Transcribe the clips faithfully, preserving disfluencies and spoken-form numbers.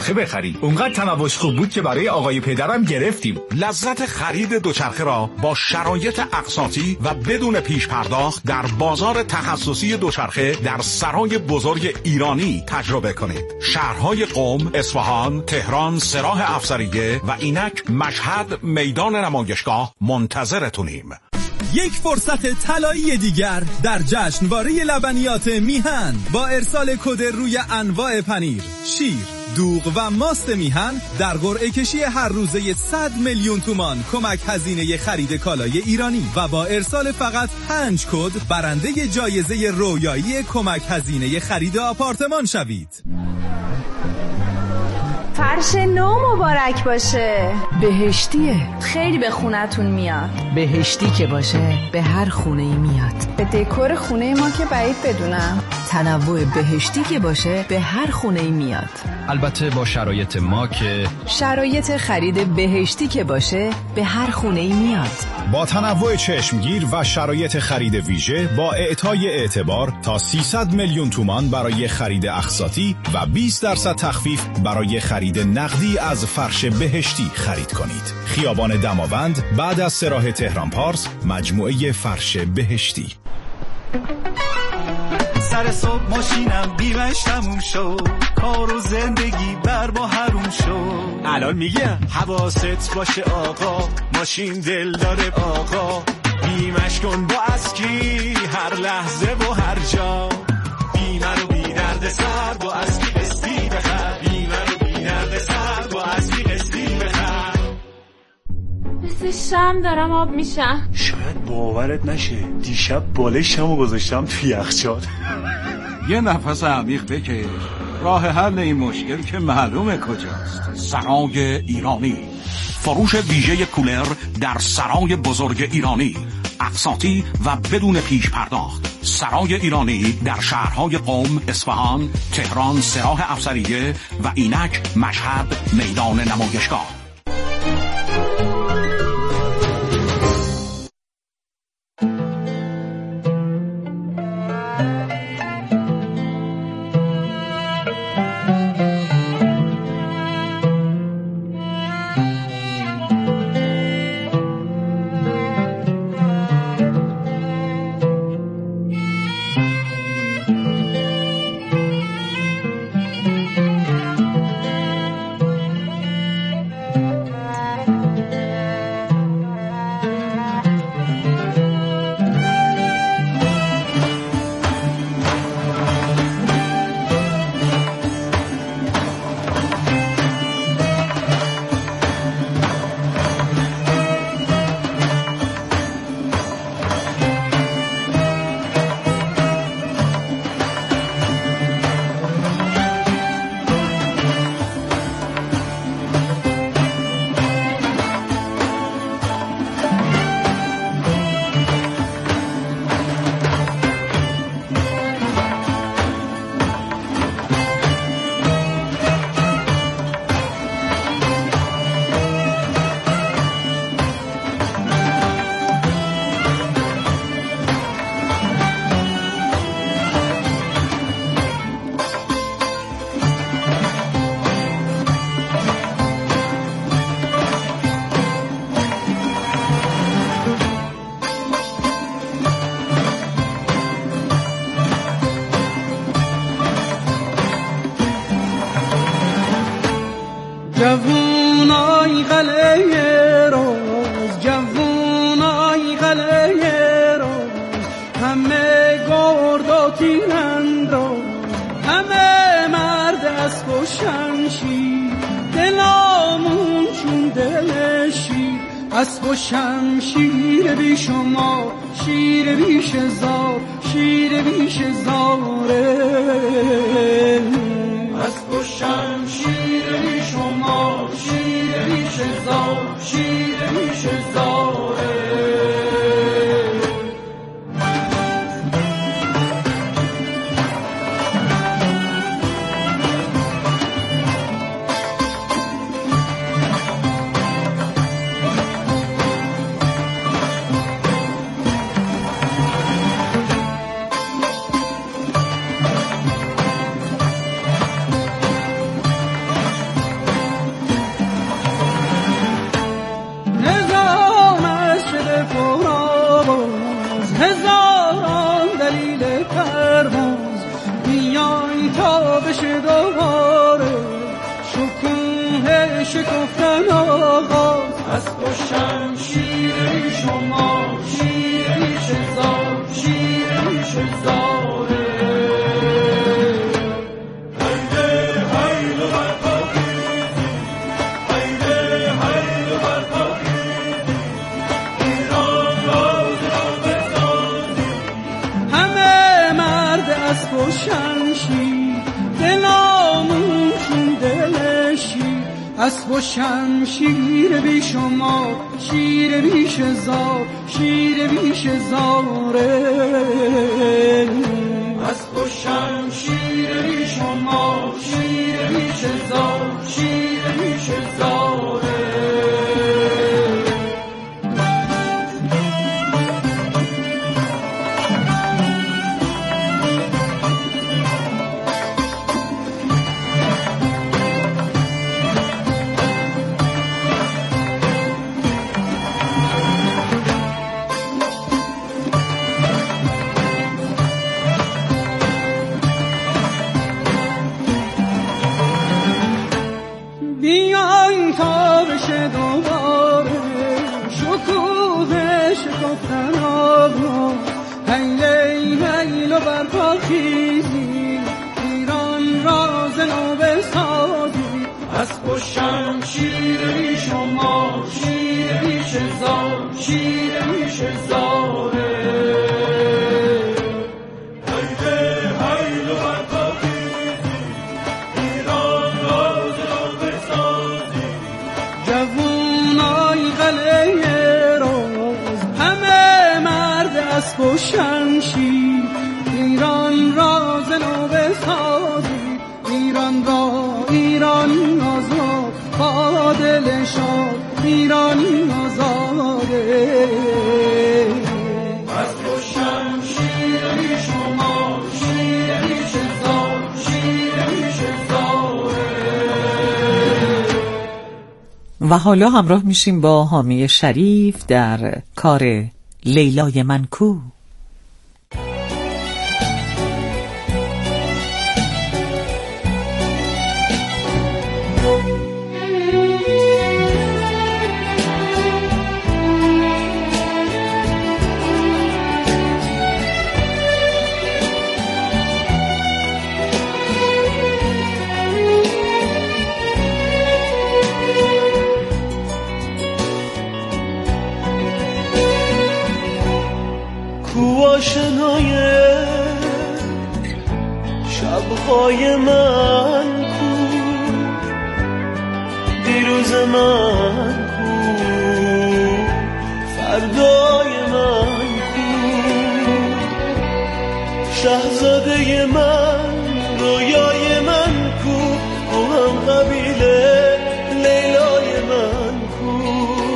دوچرخه بخریم. اونقدر تنوعش خوب بود که برای آقای پدرم گرفتیم. لذت خرید دوچرخه را با شرایط اقساطی و بدون پیش پرداخت در بازار تخصصی دوچرخه در سرای بزرگ ایرانی تجربه کنید. شهرهای قم، اصفهان، تهران، سراح افسریه و اینک مشهد میدان نمایشگاه منتظرتونیم. یک فرصت طلایی دیگر در جشنواره لبنیات میهن با ارسال کد روی انواع پنیر، شیر، دوغ و ماست میهن در قرعه کشی هر روزه صد میلیون تومان کمک هزینه خرید کالای ایرانی و با ارسال فقط پنج کد برنده جایزه رویایی کمک هزینه خرید آپارتمان شوید. فرش نو مبارک باشه. بهشتیه، خیلی به خونتون میاد. بهشتی که باشه به هر خونه ای میاد. به دکور خونه ما که بعید بدونم. تنوع بهشتی که باشه به هر خونه ای میاد. البته با شرایط ما که شرایط خرید بهشتی که باشه به هر خونه ای میاد. با تنوع چشمگیر و شرایط خرید ویژه با اعطای اعتبار تا سیصد میلیون تومان برای خرید اقساطی و بیست درصد تخفیف برای خرید نقدی از فرش بهشتی خرید کنید. خیابان دماوند بعد از سراح تهران پارس، مجموعه فرش بهشتی. سر صبح ماشینم بیمش تموم شد، کار و زندگی بر با حروم شد. الان میگم حواست باشه آقا، ماشین دل داره آقا. بیمش کن با اسکی هر لحظه و هر جا. بیمه رو بی درد سر با اسکی قسطی بخر. بیمه رو بی درد سر با اسکی قسطی بخر. مثل شم دارم آب میشم. شاید باورت نشه دیشب بالشمو گذاشتم توی یخچال. یه نفس عمیق بکش، راه حل این مشکل که معلومه کجاست. سرای ایرانی، فروش ویژه کولر در سرای بزرگ ایرانی، اقساطی و بدون پیش پرداخت. سرای ایرانی در شهرهای قم، اصفهان، تهران، سراح افسریه و اینک مشهد میدان نمایشگاه. جوونای قلعه روز، جوونای قلعه روز، همه گرد و تیرند روز، همه مرد اسب و شمشیر، دلامون چون دل شیر، اسب و شمشیر بی شما، شیر بیش زار، شیر بیش زاره، اسب و شمشیر بی شما، شیر بیش زار، شیر بیش زاره. شکفتن آغاز اسب و شمشیر شما شیر ریش زار شیر ریش زاره هیده هیده برپا خیزی هیده هیده برپا خیزی ایران راز را بسازی همه مرد اسب و شمشیر دلامون چون دلشی اسب و شمشیر بی شما شیر بیش زار شیر بیش زاره اسب و شمشیر بی شما شیر بیش زار شیر بیش زاره بیاین تا بشه دوباره شکوه شکفتن آغاز هیلی هیلو برپا خیزی ایران را ز نو بسازی اسب و شمشیر بی شما شیر بیش زار شیر بیش زاره هیلی هیلو برپا خیزی ایران را ز نو بسازی جوونای قلعه راز همه مرد اسب و شمشیر ایران را ز نو بسازی ایران را ایران آزاد با دل شاد ایران آزاده اسب و شمشیر بی شما شیر بیش زار شیر بیش زاره. و حالا همراه میشیم با حامی شریف در کار لیلای من کو. آشنای شبهای من کو دیروز من کو فردای من کو شاهزاده من رویای من کو او هم قبیله لیلای من کو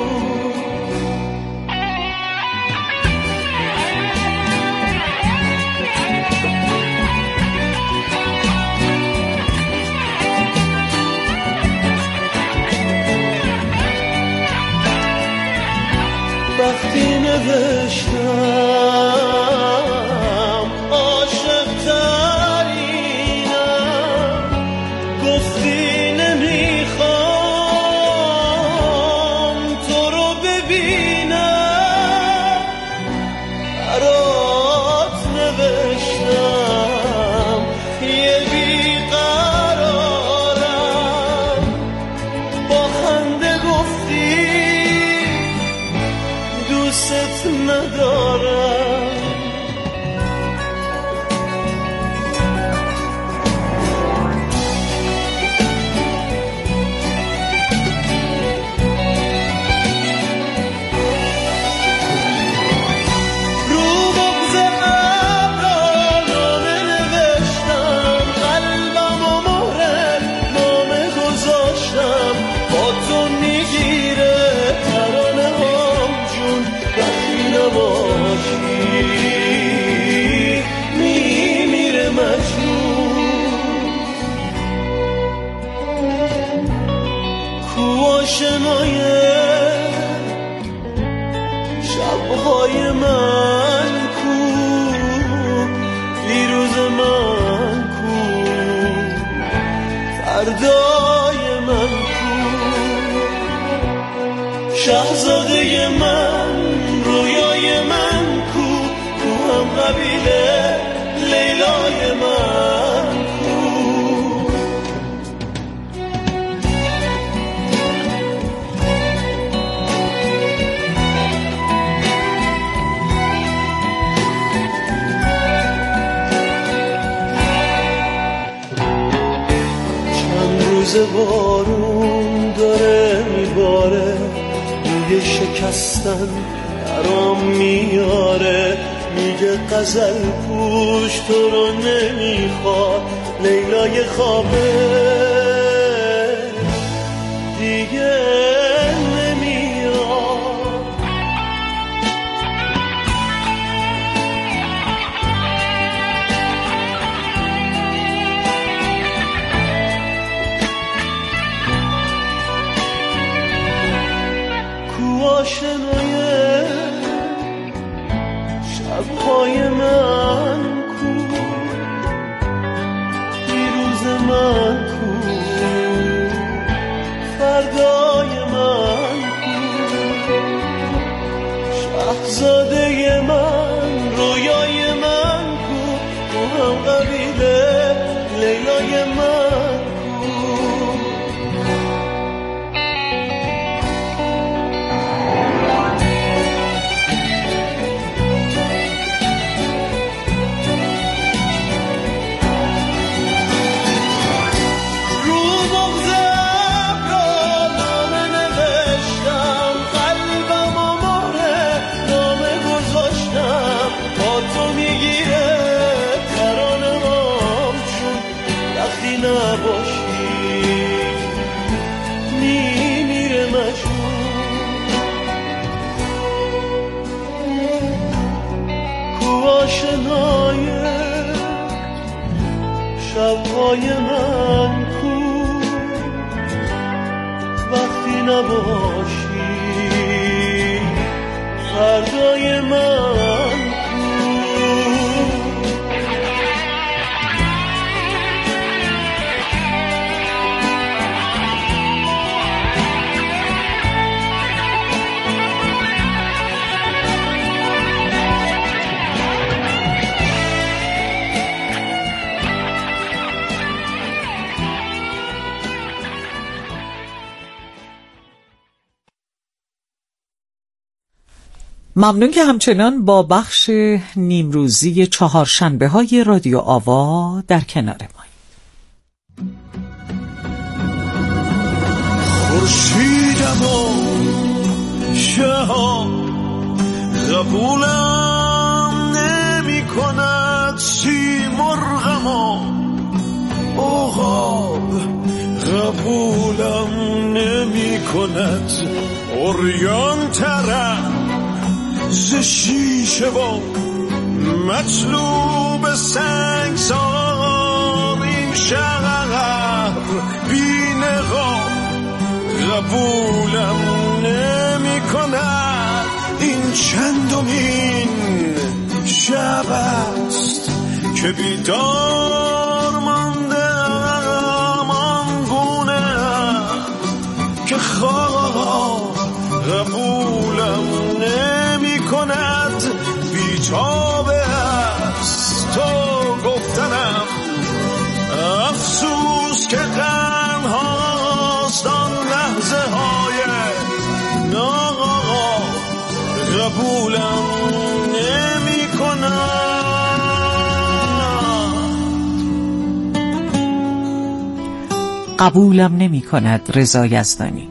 وقتی نوشتم عاشق ترینم گفتی نمیخوام تو رو ببینم برات نوشتم یه بیقرارم با خنده گفتی دوست ندارم رو بغض ابرا نامه نوشتم قلبم و مهر نامه گذاشتم با تو میگیره ترانه هم جون وقتی نباشی میمیره مجنون کو آشنای شبهای من کو دیروز من کو فردای من کو شاهزاده من رویای من کو کو هم قبیله لیلای من کو چند روز بارون داره میباره میگه شکستن برام میاره میگه غزل پوش تو رو نمیخواد لیلای خوابه دیگه نمیاد کو آشنای شبهای من کو دیروز من کو فردای من کو شاهزاده من رویای من کو کو هم قبیله لیلای من آشنای شبهای من کو وقتی نباشی فردای من ممنون که همچنان با بخش نیمروزی چهارشنبه های رادیو آوا در کنار ما. خورشیدم و شهاب قبولم نمی کند سیمرغم و عقاب قبولم نمی کند عریان ترم ز شیشه و مطلوب سنگسار این شهر بی نقاب قبولم نمی کند این چندمین شب است که بیدار مانده ام آنگونه که خواب قبولم نمی کند بیتابه است تو گفتنم افسوس که غم هاست آن لحظه های ناقاب قبولم نمی کند قبولم نمی کند رضا یزدانی.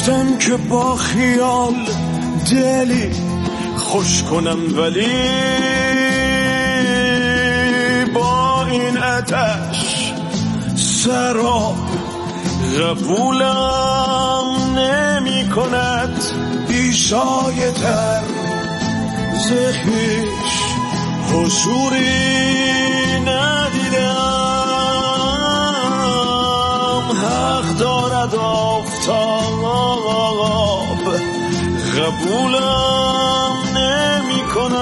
گفتن که با خیال دلی خوش کنم، ولی با این آتش سراب قبولم نمی کند. بیشای تر زخیش حضوری ندیدم. حق دارد آفتاب قبولم نمی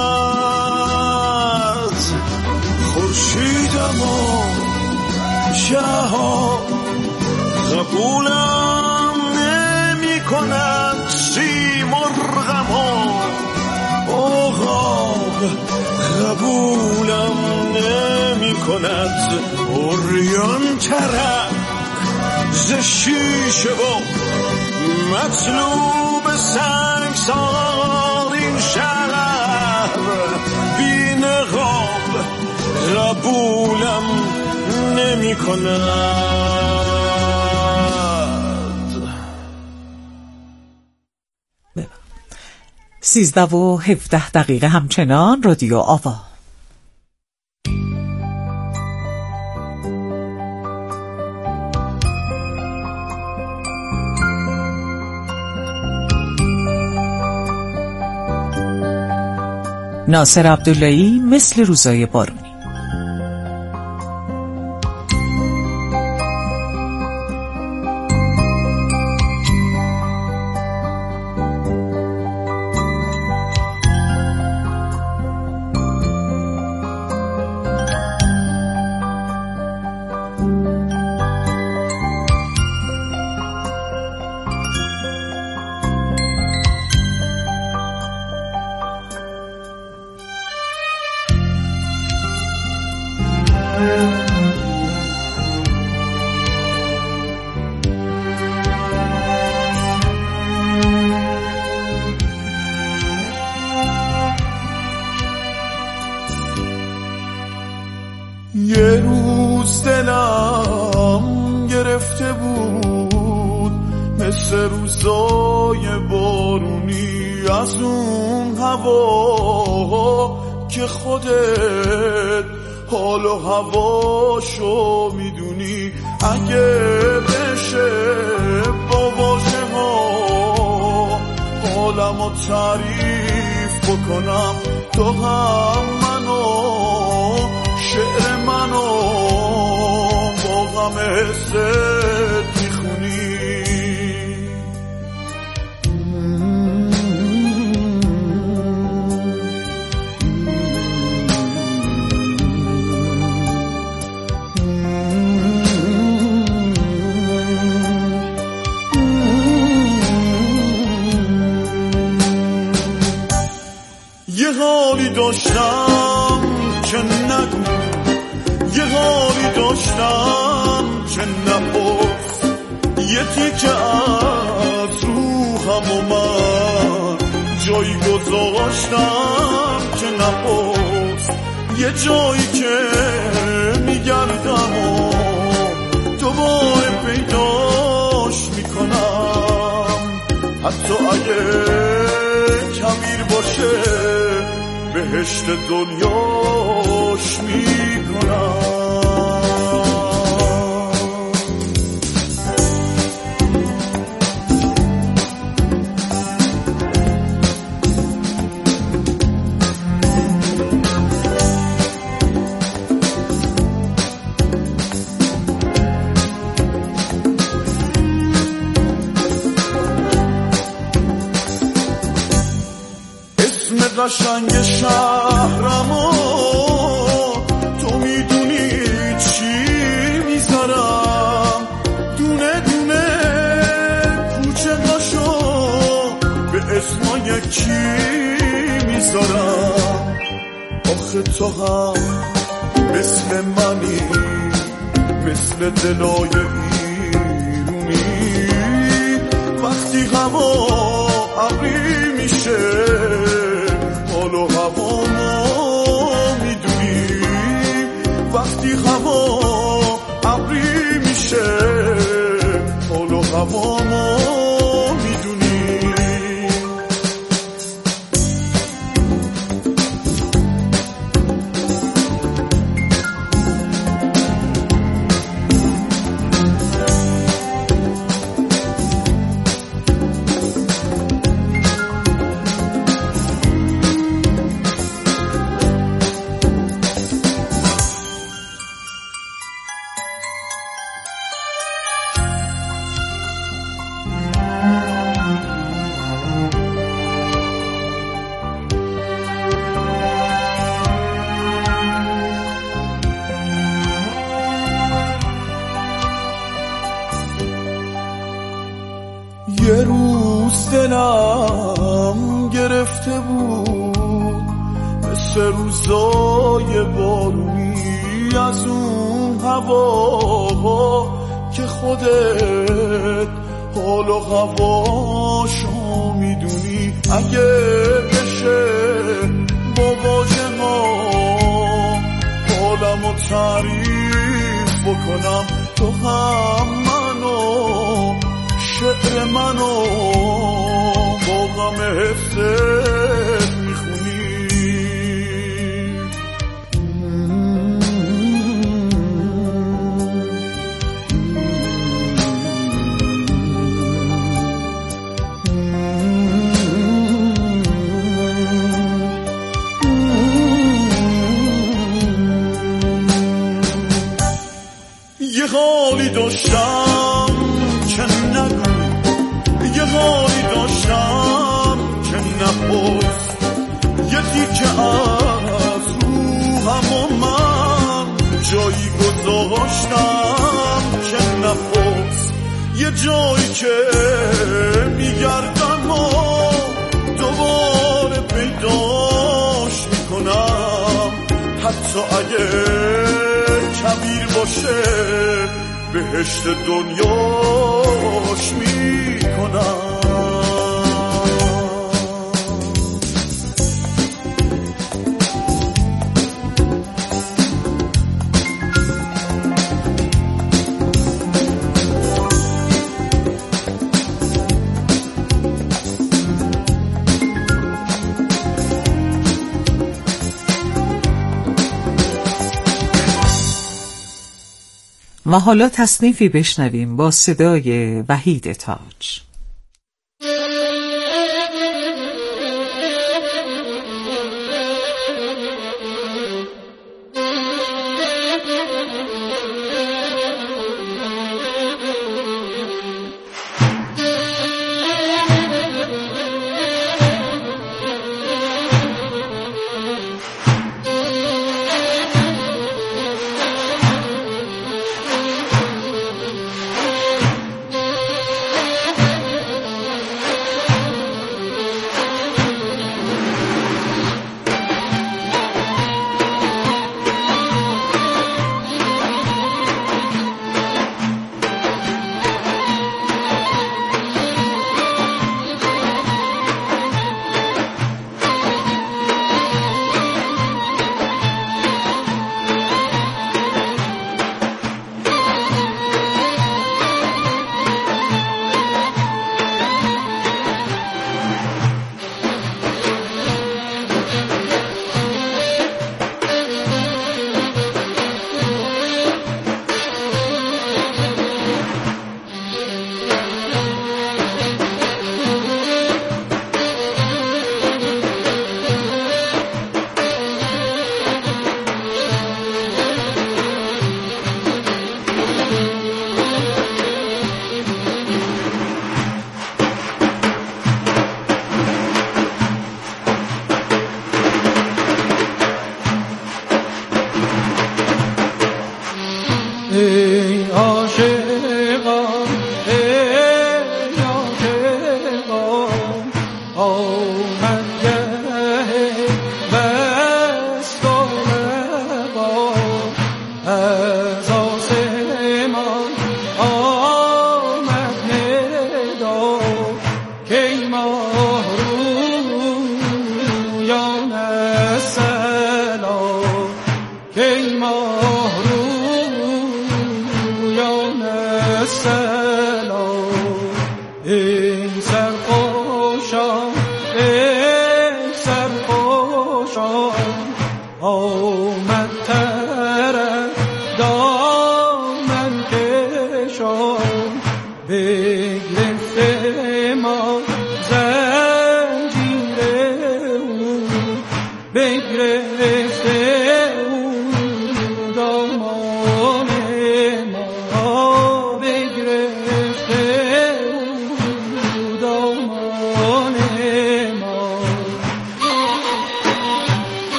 کند. خورشیدم و شهاب قبولم نمی کند. سی مرغم و عقاب قبولم نمی کند. عریان ترک ز شیشه و مطلوب سنگسار این شهر بی نقاب قبولم نمی کند. سیزده و هفده دقیقه همچنان رادیو آوا. ناصر عبداللهی مثل روزای بارونی. یه روز دلم گرفته بود مثل روزای بارونی از اون هوا که خودت حال و هواشو میدونی. اگه بشه با واژه ها حالمو تعریف بکنم، تو هم منو شعر منو با غم حست میخونی. یه حالی داشتم که نگو، یه حالی داشتم که نپرس، یه تیکه از روحم و من جایی گذاشتم که نپرس. یه جایی که میگردم و دوباره پیداش میکنم، حتی اگه کبیر باشه بهشت دنیاش میکنم. قشنگ شهرمو تو میدونی چی میذارم، دونه دونه کوچه هاشو به اسمای کی میذارم. آخه تو هم مثل منی، مثل دلای ایرونی. وقتی هوا ابری میشه حال و هوامو میدونی، وقتی هوا ابری میشه حال و هوامو میدونی. یه روز دلم گرفته بود مثل روزای بارونی از اون هوا که خودت حال و هواشو میدونی. اگه بشه با واژه ها حالمو تعریف بکنم، تو هم منو شعر منو با غم حست میخونی. یه حالی داشتم که نگو، یه حالی داشتم که نپرس، یه تیکه از روحم و من جایی گذاشتم که نپرس، یه جایی که میگردم و دوباره پیداش میکنم، حتی اگه کبیر باشه بهشت دنیاش میکنم. و حالا تصنیفی بشنویم با صدای وحید تاج.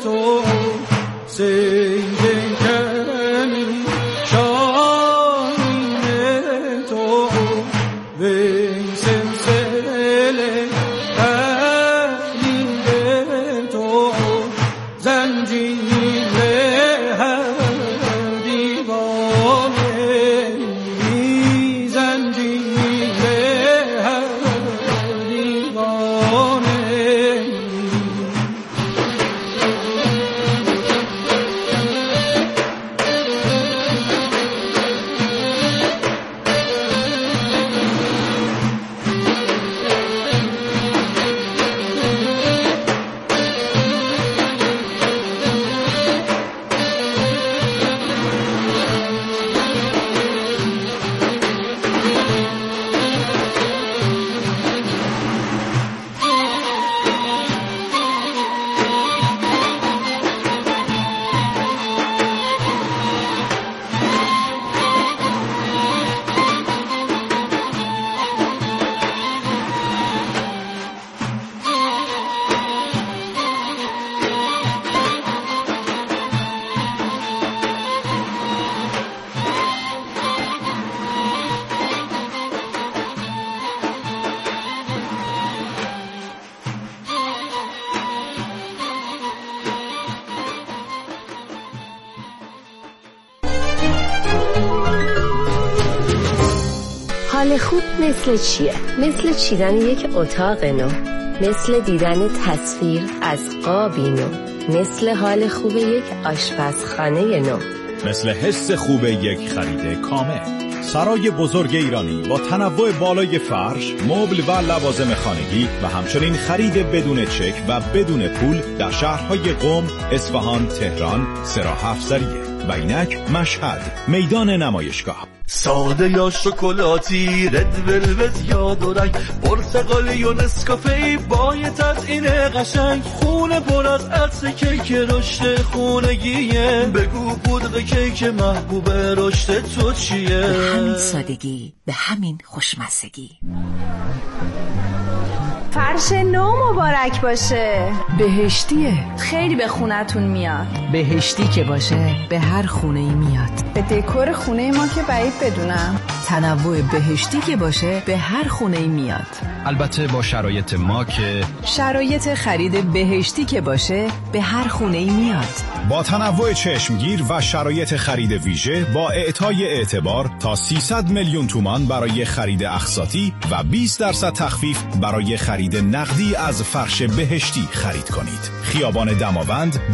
تو سنگ کمی شاهین تو وی سلسله قلیل تو زنجیر هر دیوانه زنجیر هر دیوانه حال خوب مثل چیه؟ مثل چیدن یک اتاق نو، مثل دیدن تصویر از قابی نو، مثل حال خوب یک آشپزخانه نو، مثل حس خوب یک خرید کامل. سرای بزرگ ایرانی با تنوع بالای فرش، مبل و لوازم خانگی و همچنین خرید بدون چک و بدون پول در شهرهای قم، اصفهان، تهران، سراح افزریه و اینک مشهد، میدان نمایشگاه. ساده یا شکلاتی، رد ولوت یا دورنگ، پرتقالی و نسکافه با یه تزیین قشنگ، خونه پر از عطر کیک رشد خونگیه. بگو پودر کیک محبوب رشد تو چیه؟ به همین سادگی، به همین خوشمزگی. فرش نو مبارک باشه. بهشتیه، خیلی به خونتون میاد. بهشتی که باشه به هر خونه ای میاد. به دکور خونه ما که بعید بدونم. تنوع بهشتی که باشه به هر خونه ای میاد. البته با شرایط ما که شرایط خرید بهشتی که باشه به هر خونه ای میاد. با تنوع چشمگیر و شرایط خرید ویژه با اعطای اعتبار تا سیصد میلیون تومان برای خرید اقساطی و بیست درصد تخفیف برای خرید نقدی از فرش بهشتی خرید کنید. خیابان دماوند